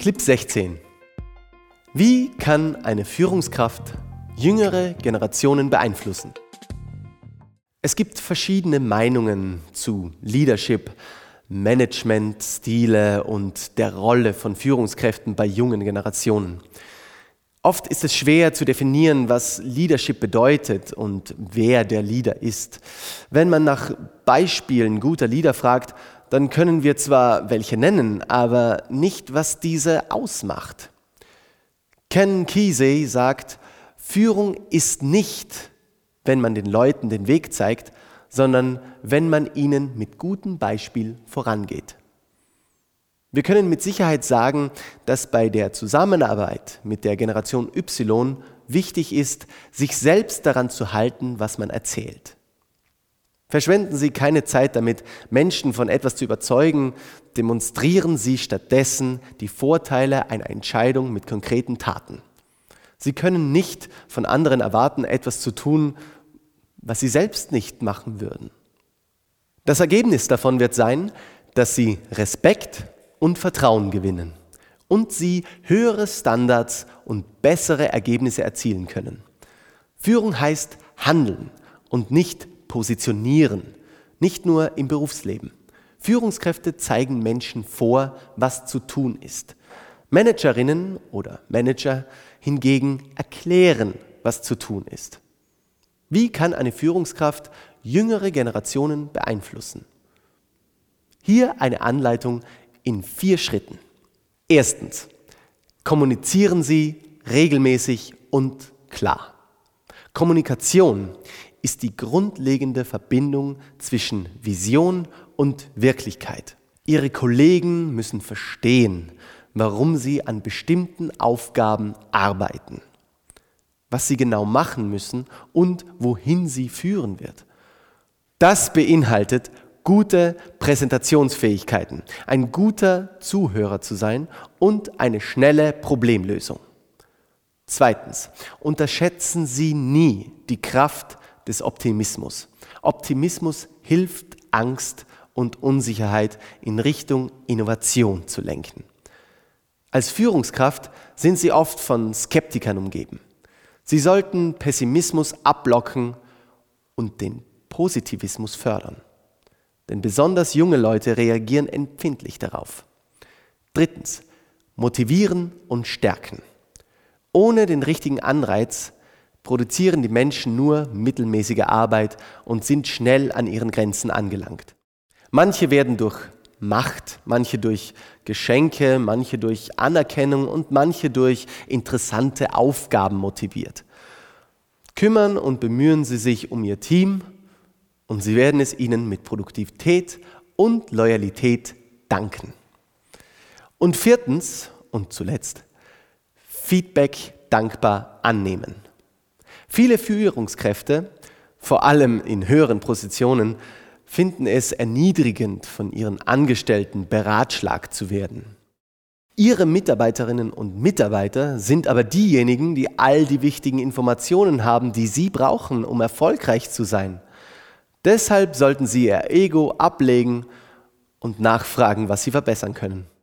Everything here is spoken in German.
Clip 16. Wie kann eine Führungskraft jüngere Generationen beeinflussen? Es gibt verschiedene Meinungen zu Leadership, Management-Stile und der Rolle von Führungskräften bei jungen Generationen. Oft ist es schwer zu definieren, was Leadership bedeutet und wer der Leader ist. Wenn man nach Beispielen guter Leader fragt, dann können wir zwar welche nennen, aber nicht, was diese ausmacht. Ken Kesey sagt, Führung ist nicht, wenn man den Leuten den Weg zeigt, sondern wenn man ihnen mit gutem Beispiel vorangeht. Wir können mit Sicherheit sagen, dass bei der Zusammenarbeit mit der Generation Y wichtig ist, sich selbst daran zu halten, was man erzählt. Verschwenden Sie keine Zeit damit, Menschen von etwas zu überzeugen, demonstrieren Sie stattdessen die Vorteile einer Entscheidung mit konkreten Taten. Sie können nicht von anderen erwarten, etwas zu tun, was Sie selbst nicht machen würden. Das Ergebnis davon wird sein, dass Sie Respekt und Vertrauen gewinnen und Sie höhere Standards und bessere Ergebnisse erzielen können. Führung heißt handeln und nicht positionieren, nicht nur im Berufsleben. Führungskräfte zeigen Menschen vor, was zu tun ist. Managerinnen oder Manager hingegen erklären, was zu tun ist. Wie kann eine Führungskraft jüngere Generationen beeinflussen? Hier eine Anleitung in 4 Schritten. Erstens, kommunizieren Sie regelmäßig und klar. Kommunikation ist die grundlegende Verbindung zwischen Vision und Wirklichkeit. Ihre Kollegen müssen verstehen, warum Sie an bestimmten Aufgaben arbeiten, was Sie genau machen müssen und wohin Sie führen wird. Das beinhaltet gute Präsentationsfähigkeiten, ein guter Zuhörer zu sein und eine schnelle Problemlösung. Zweitens, unterschätzen Sie nie die Kraft des Optimismus. Optimismus hilft, Angst und Unsicherheit in Richtung Innovation zu lenken. Als Führungskraft sind Sie oft von Skeptikern umgeben. Sie sollten Pessimismus abblocken und den Positivismus fördern. Denn besonders junge Leute reagieren empfindlich darauf. Drittens, motivieren und stärken. Ohne den richtigen Anreiz produzieren die Menschen nur mittelmäßige Arbeit und sind schnell an ihren Grenzen angelangt. Manche werden durch Macht, manche durch Geschenke, manche durch Anerkennung und manche durch interessante Aufgaben motiviert. Kümmern und bemühen Sie sich um Ihr Team und Sie werden es Ihnen mit Produktivität und Loyalität danken. Und viertens und zuletzt, Feedback dankbar annehmen. Viele Führungskräfte, vor allem in höheren Positionen, finden es erniedrigend, von ihren Angestellten beratschlagt zu werden. Ihre Mitarbeiterinnen und Mitarbeiter sind aber diejenigen, die all die wichtigen Informationen haben, die Sie brauchen, um erfolgreich zu sein. Deshalb sollten Sie Ihr Ego ablegen und nachfragen, was Sie verbessern können.